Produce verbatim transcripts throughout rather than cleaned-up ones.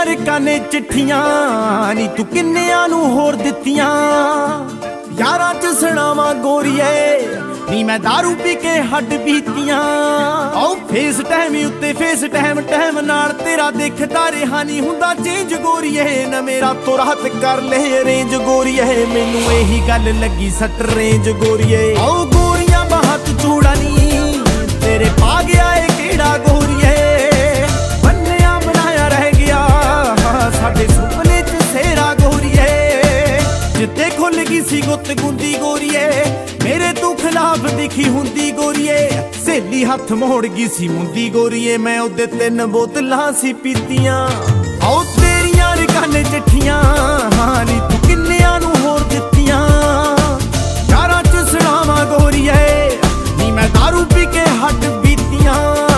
ਤੇਰੀਆਂ ਰਕਾਨੇ ਚਿੱਠੀਆਂ ਨੀ ਤੂੰ ਕਿੰਨਿਆਂ ਨੂੰ ਹੋਰ ਦਿੱਤੀਆਂ। ਯਾਰਾਂ ਚ ਸੁਣਾਵਾਂ ਗੋਰੀਏ ਨੀ ਮੈਂ ਦਾਰੂ ਪੀ ਕੇ ਹੱਡ ਬੀਤੀਆਂ। ਆਓ ਫੇਸ ਟਾਈਮ ਉੱਤੇ ਫੇਸ ਟਾਈਮ ਟਾਈਮ ਨਾਲ ਤੇਰਾ ਦੇਖਦਾ ਰਿਹਾ ਨੀ ਹੁੰਦਾ ਚੇਂਜ ਗੋਰੀਏ। ਨਾ ਮੇਰਾ ਤੋਂ ਰਾਤ ਕਰ ਲੈ ਅਰੇਂਜ ਗੋਰੀਏ, ਮੈਨੂੰ ਇਹੀ ਗੱਲ ਲੱਗੀ ਸੱਟ ਰੇਂਜ ਗੋਰੀਏ। ਆਓ ਗੋਰੀਆਂ ਬਾਹਤ ਚੂੜਾ ਨੀ ਤੇਰੇ ਪਾ ਗਿਆ ਏ ਕਿਹੜਾ ਗੋਰੀਏ। ਬੰਨਿਆ ਬਣਾਇਆ ਰਹਿ ਗਿਆ ਸਾਡੇ ਸੁਪਨੇ ਚ ਸੇਰਾ ਗੋਰੀਏ। ਜਿੱਤੇ ਖੁੱਲ ਗਈ ਸੀ ਗੁੱਤ ਗੁੰਦੀ ਗੋਰੀਏ, ਮੇਰੇ ਤੂੰ ਖਿਲਾਫ ਦਿਖੀ ਹੁੰਦੀ ਗੋਰੀਏ। ਸਹੇਲੀ ਹੱਥ ਮੋੜ ਗਈ ਸੀ ਮੁੰਦੀ ਗੋਰੀਏ, ਮੈਂ ਉਹਦੇ ਤਿੰਨ ਬੋਤਲਾਂ ਸੀ ਪੀਤੀਆਂ। ਆਓ ਤੇਰੀਆਂ ਰਕਾਨੇ ਚਿੱਠੀਆਂ ਹਾਂ ਨੀ ਤੂੰ ਕਿੰਨਿਆਂ ਨੂੰ ਹੋਰ ਦਿੱਤੀਆਂ। ਯਾਰਾਂ ਚ ਸੁਣਾਵਾਂ ਗੋਰੀਏ ਨੀ ਮੈਂ ਦਾਰੂ ਪੀ ਕੇ ਹੱਡ ਬੀਤੀਆਂ।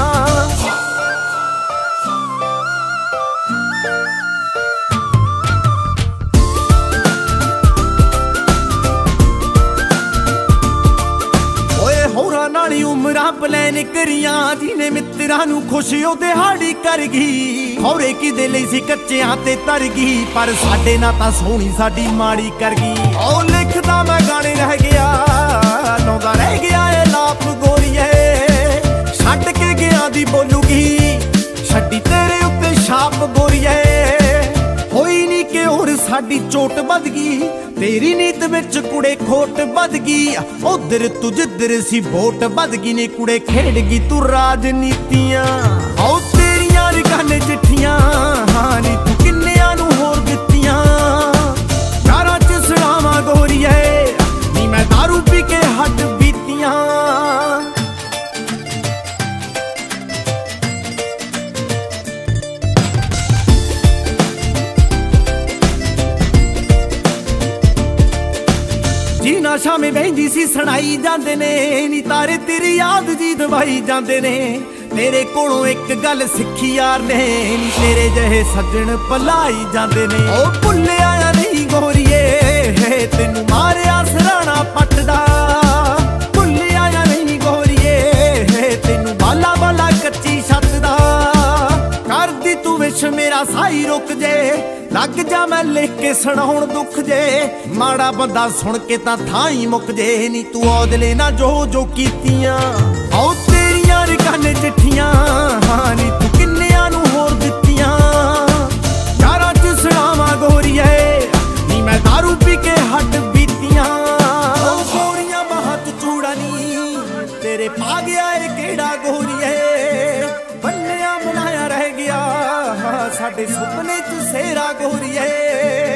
ਨਾਲੀ ਉਮਰਾਂ ਪਲੈਨ ਕਰੀਆਂ ਜਿਹਨੇ ਮਿੱਤਰਾਂ ਨੂੰ ਖੁਸ਼ ਉਹ ਦਿਹਾੜੀ ਕਰ ਗਈ। ਖੌਰੇ ਕਿਦੇ ਲਈ ਸੀ ਕੱਚਿਆਂ ਤੇ ਤਰ ਗਈ, ਪਰ ਸਾਡੇ ਨਾਲ ਤਾਂ ਸੋਹਣੀ ਸਾਡੀ ਮਾੜੀ ਕਰ ਗਈ। ਉਹ ਲਿਖਦਾ ਮੈਂ ਗਾਣੇ ਰਹਿ ਗਿਆ ਲਾਉਂਦਾ ਰਹਿ ਗਿਆ ਏ ਲਾਪ ਗੋਰੀਏ। ਛੱਡ ਕੇ ਗਿਆ ਦੀ ਬੋਲੂਗੀ ਛੱਡੀ ਤੇਰੇ ਉੱਤੇ ਛਾਪ ਗੋਰੀਏ। ਹੋਈ ਨੀ ਕਿ ਹੋਰ ਸਾਡੀ ਚੋਟ ਵੱਧ ਗਈ, ਤੇਰੀ ਨੀਤ ਵਿੱਚ ਕੁੜੇ ਖੋਟ ਵੱਧ ਗਈ। ਉਧਰ ਤੂੰ ਜਿੱਧਰ ਸੀ ਵੋਟ ਵੱਧ ਗਈ ਨੇ ਕੁੜੇ ਖੇਡ ਗਈ ਤੂੰ ਰਾਜਨੀਤੀਆਂ। ਆਓ ਤੇਰੀਆਂ ਰਕਾਨੇ ਚਿੱਠੀਆਂ ਹਾਂ ਨੀ ਤੂੰ ਕਿੰਨਿਆਂ ਨੂੰ ਹੋਰ ਦਿੱਤੀਆਂ। ਯਾਰਾਂ ਚ ਸੁਣਾਵਾਂ ਗੋਰੀਏ ਨੀ ਮੈਂ ਦਾਰੂ ਪੀ ਕੇ ਹੱਡ ਬੀਤੀਆਂ। ਜੀਨਾ ਸ਼ਾਮੇ ਬਹਿੰਦੀ ਸੀ ਸੁਣਾਈ ਜਾਂਦੇ ਨੇ ਨੀ ਤਾਰੇ ਤੇਰੀ ਯਾਦ ਜੀ ਦਵਾਈ ਜਾਂਦੇ ਨੇ। ਤੇਰੇ ਕੋਲੋਂ ਇੱਕ ਗੱਲ ਸਿੱਖੀ ਯਾਰ ਨੇ ਨੀ ਤੇਰੇ ਜਿਹੇ ਸੱਜਣ ਭਲਾਈ ਜਾਂਦੇ ਨੇ। ਉਹ ਭੁੱਲਿਆ ਆ ਨਹੀਂ ਗੋਰੀਏ ਤੈਨੂੰ ਮਾਰਿਆ ਸਰਾਣਾ ਪੱਟਦਾ। ਭੁੱਲਿਆ ਆ ਨਹੀਂ ਗੋਰੀਏ ਤੈਨੂੰ ਬਾਲਾ ਬਾਲਾ ਕੱਚੀ ਛੱਤ ਦਾ। ਕਰਦੀ ਤੂੰ ਵਿਸ਼ ਮੇਰਾ ਸਾਈ ਰੁਕ ਜੇ, ਲੱਗ ਜਾ ਮੈਂ ਲਿਖ ਕੇ ਸੁਣਾਉਣ ਦੁੱਖ ਜੇ। ਮਾੜਾ ਬੰਦਾ ਸੁਣ ਕੇ ਤਾਂ ਥਾਂ ਹੀ ਮੁੱਕ ਜੇ ਨੀ ਤੂੰ ਔਦਲੇ ਨਾ ਜੋ ਜੋ ਕੀਤੀਆਂ। ਆਓ ਤੇਰੀਆਂ ਰਕਾਨੇ ਚਿੱਠੀਆਂ ਹਾਂ ਨੀ ਤੂੰ ਕਿੰਨਿਆਂ ਨੂੰ ਹੋਰ ਦਿੱਤੀਆਂ। ਯਾਰਾਂ ਚ ਸੁਣਾਵਾਂ ਗੋਰੀਏ ਨੀ ਮੈਂ ਦਾਰੂ ਪੀ ਕੇ ਹੱਡ ਬੀਤੀਆਂ। ਉਹ ਗੋਰੀਆਂ ਬਾਹਤ ਚੂੜਾ ਨੀ ਤੇਰੇ ਪਾ ਗਿਆ ਏ ਕਿਹੜਾ ਗੋਰੀਏ। ਬੰਨਿਆ ਬਣਾਇਆ ਰਹਿ ਗਿਆ ਸਾਡੇ ਸੁਪਨੇ ਚ ਸੇਰਾ ਗੋਰੀਏ।